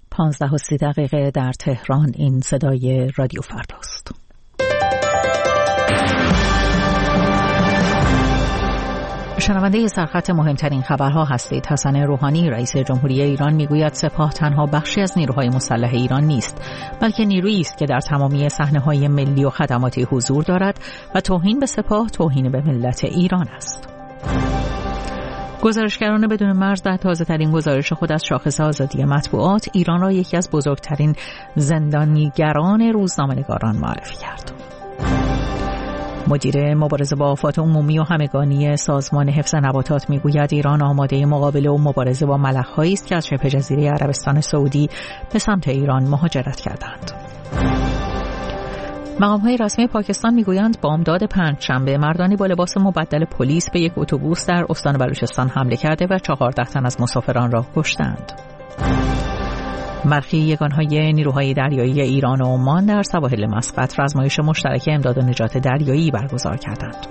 15:30 در تهران. این صدای رادیو فرداست. شنونده سرخط مهمترین خبرها هستید. حسن روحانی رئیس جمهوری ایران میگوید سپاه تنها بخشی از نیروهای مسلح ایران نیست، بلکه نیرویی است که در تمامی صحنه‌های ملی و خدماتی حضور دارد و توهین به سپاه توهین به ملت ایران است. گزارشگران بدون مرز در تازه‌ترین گزارش خود از شاخص آزادی مطبوعات ایران را یکی از بزرگترین زندانیگران روزنامه‌نگاران معرفی کرد. مدیر مبارزه با آفات عمومی و همگانی سازمان حفظ نباتات میگوید ایران آماده مقابله و مبارزه با ملخ‌هایی است که از شبه جزیره عربستان سعودی به سمت ایران مهاجرت کردند. مقام‌های رسمی پاکستان میگویند بامداد پنجشنبه مردانی با لباس مبدل پلیس به یک اتوبوس در استان بلوچستان حمله کرده و 14 تن از مسافران را کشتند. برخی یگانهای نیروهای دریایی ایران و عمان در سواحل مسقط آزمایش مشترک امداد و نجات دریایی برگزار کردند.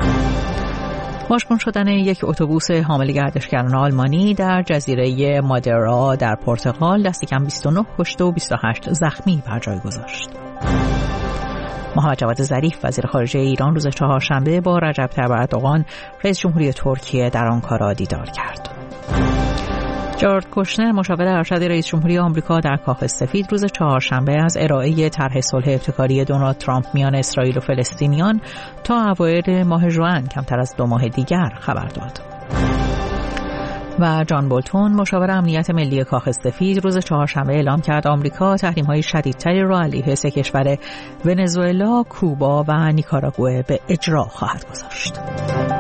مشکون شدن یک اتوبوس حامل گردشگران آلمانی در جزیره مادرا در پرتغال دست کم 29 کشته و 28 زخمی بر جای گذاشت. محمد جواد ظریف وزیر خارجه ایران روز چهارشنبه با رجب طیب اردوغان رئیس جمهوری ترکیه در آنکارا دیدار کرد. جارد کوشنر مشاور ارشد رئیس جمهوری آمریکا در کاخ سفید روز چهارشنبه از ارائه طرح صلح ابتکاری دونالد ترامپ میان اسرائیل و فلسطینیان تا اوایل ماه ژوئن کمتر از 2 ماه دیگر خبر داد. و جان بولتون مشاور امنیت ملی کاخ سفید روز چهارشنبه اعلام کرد آمریکا تحریم‌های شدیدتری را علیه 3 کشور ونزوئلا، کوبا و نیکاراگوئه به اجرا خواهد گذاشت.